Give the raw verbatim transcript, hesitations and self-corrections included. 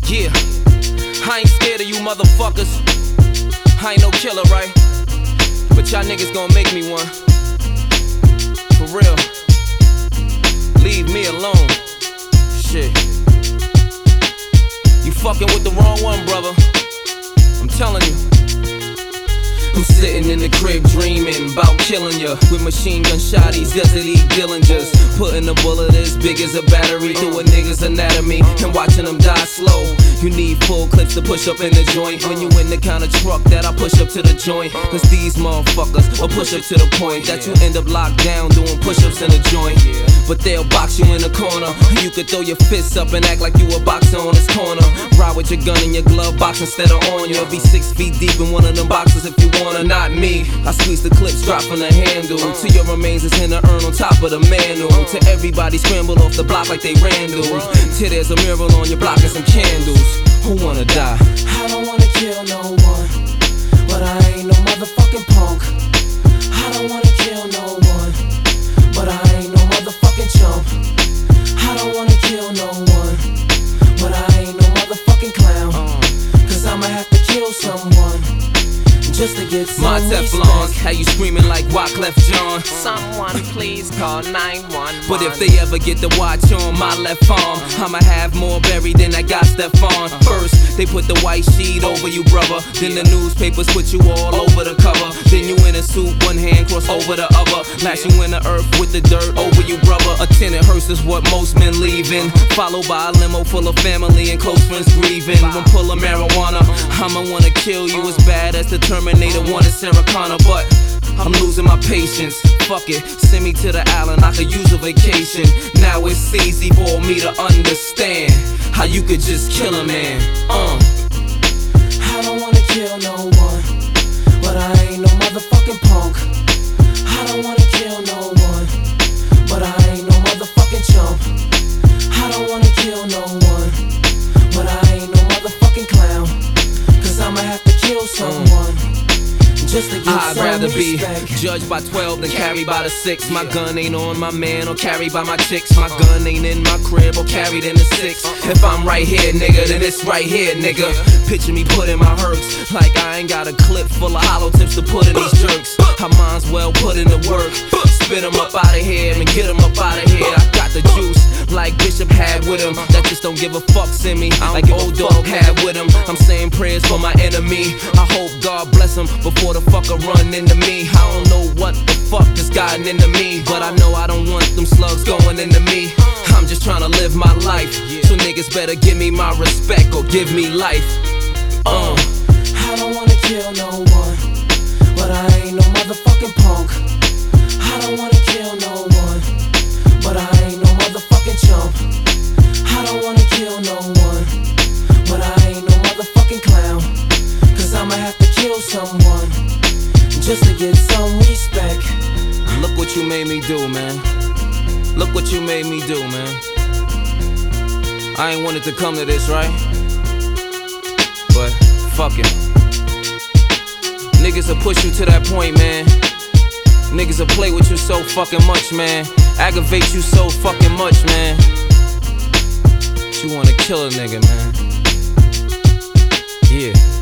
Yeah, I ain't scared of you motherfuckers. I ain't no killer, right? But y'all niggas gon' make me one. For real. Leave me alone. Shit. You fucking with the wrong one, brother. I'm telling you. I'm sitting in the crib dreaming about killing ya with machine gun shotties, Desert Eagle Dillingers. Putting a bullet as big as a battery through a nigga's anatomy and watching them die slow. You need full clips to push up in the joint when you in the kind of truck that I push up to the joint. Cause these motherfuckers will push up to the point that you end up locked down doing push-ups in the joint. But they'll box you in the corner. You could throw your fists up and act like you a boxer on this corner. Ride with your gun in your glove box instead of on you. Be six feet deep in one of them boxes if you wanna, not me. I squeeze the clips, drop from the handle to your remains is in the urn on top of the mantle. To everybody scramble off the block like they Randall. Till there's a mural on your block and some candles. Who wanna die? I don't wanna kill no one, but I ain't no motherfucking punk. I don't wanna kill no one, but I ain't no motherfucking chump. I don't wanna kill no one, but I ain't no motherfucking clown. Cause I'ma have to kill someone just to get some My Teflons, how you screaming like Wyclef Jean? Someone please call nine one one. But if they ever get the watch on my left arm, I'ma have more buried than I got Stefan. First, they put the white sheet over you, brother. Then the newspapers put you all over the cover. Then you in a suit, one hand crossed over the other. Lash you in the earth with the dirt over you, brother. A tenant hearse is what most men leaving, followed by a limo full of family and close friends grieving. When pull of marijuana, I'ma wanna kill you as bad as the Terminator wanted Sarah Connor. But I'm losing my patience. Fuck it, send me to the island, I could use a vacation. Now it's easy for me to understand how you could just kill a man. Uh. I don't wanna kill no one, but I ain't no motherfucking punk. I don't wanna kill no one, but I ain't no motherfucking chump. I don't wanna kill no one, but I ain't no motherfucking clown. Cause I'ma have to kill someone just to get I'd some rather be respect. judged by twelve than carried by the six. My gun ain't on my man or carried by my chicks. My gun ain't in my crib or carried in the six. If I'm right here, nigga, then it's right here, nigga. Picture me putting my hurts like I ain't got a clip full of hollow tips to put in these jerks. I might as well put in the work. Spit them up out of here and get them up out of here. I got the juice like Bishop had with him. That just don't give a fuck, send me like old dog had with him. I'm saying prayers for my enemy. I hope God bless him before the fucker run into me. I don't know what the fuck has gotten into me, but I know I don't want them slugs going into me. I'm just trying to live my life, so niggas better give me my respect or give me life. Uh. I don't wanna kill no one, but I ain't no motherfucking punk. I don't wanna kill no one, but I ain't no motherfucking chump. I don't wanna kill no one, but I ain't no motherfucking clown. Cause I'ma have to kill someone just to get some respect. Look what you made me do, man. Look what you made me do, man. I ain't wanted to come to this, right? But fuck it. Niggas will push you to that point, man. Niggas will play with you so fucking much, man. Aggravate you so fucking much, man. You wanna kill a nigga, man. Yeah.